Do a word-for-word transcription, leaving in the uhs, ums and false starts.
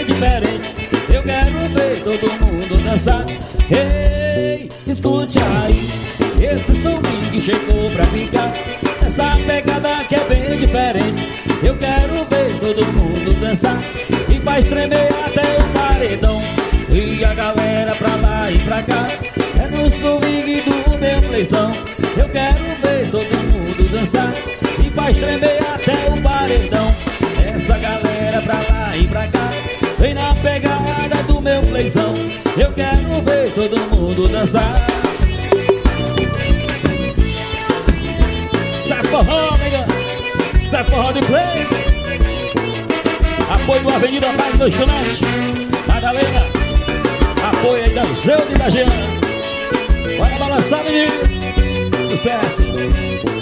diferente. Eu quero ver todo mundo dançar. Ei, escute aí, esse swing chegou pra ficar. Essa pegada que é bem diferente. Eu quero ver todo mundo dançar e faz tremer até o paredão. E a galera pra lá e pra cá, é no swing do meu playzão. Eu quero ver todo mundo dançar e faz tremer até o paredão. Essa galera pra lá e pra cá, vem na pegada do meu playzão. Eu quero ver todo mundo dançar. Sai forró, nega, sai forró de play. Apoio do Avenida Paz Lanchonete, Madalena. Apoio aí da Zeude e da Jean. Bora balançar, menino. Sucesso.